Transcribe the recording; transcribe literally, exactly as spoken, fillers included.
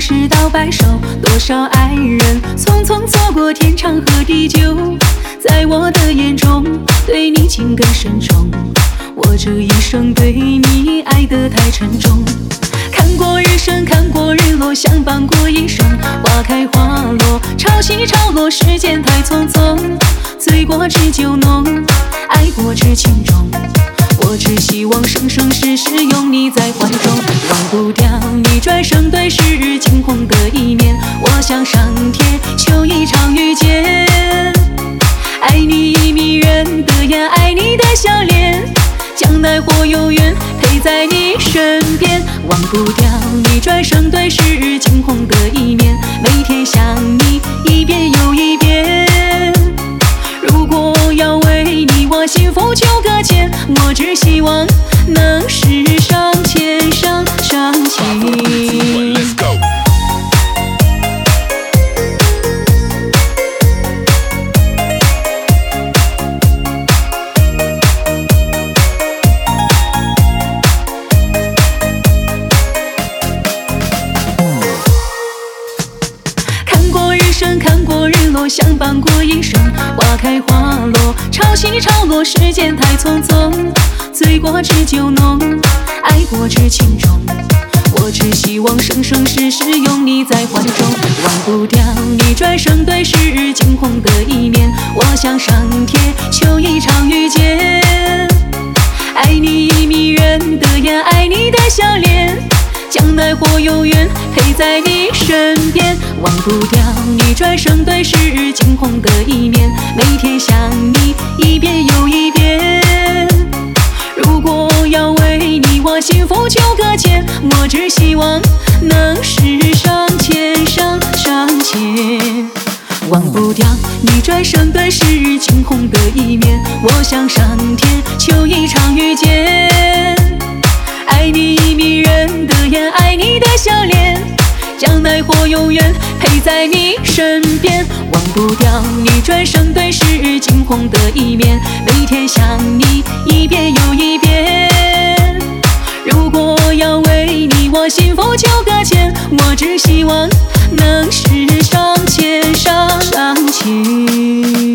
世道白首，多少爱人匆匆错过天长和地久。在我的眼中，对你情更深重，我这一生对你爱得太沉重。看过日升，看过日落，相伴过一生。花开花落，潮起潮落，时间太匆匆。醉过知酒浓，爱过知情重。我只希望生生世世拥你在怀中，忘不掉你转身对视惊鸿的一面。我想上天求一场遇见，爱你迷人的眼，爱你的笑脸，将来或永远陪在你身边。忘不掉你转身对视惊鸿的一面，每天想你一遍又一遍。如果要为你我幸福就搁浅，我只希望能世上牵上上情。看过日落，相伴过一生。花开花落，潮起潮落，时间太匆匆。醉过知酒浓，爱过知情重。我只希望生生世世拥你在怀中，忘不掉你转身对视惊鸿的一面。我想上天求一场遇见，爱你迷人的眼，爱你的笑脸，将来或永远陪在你身边。忘不掉你转身对视惊鸿的一面，每天想你一遍又一遍。如果要为你我幸福就搁浅，我只希望能世上牵上上牵。忘不掉你转身对视惊鸿的一面，我想上天求一场遇见，爱你迷人的眼，爱你的笑脸，将来或永远陪在你身边。忘不掉你转身对视惊鸿的一面，每天想你一遍又一遍。如果要为你我幸福就搁浅，我只希望能世上牵上上情。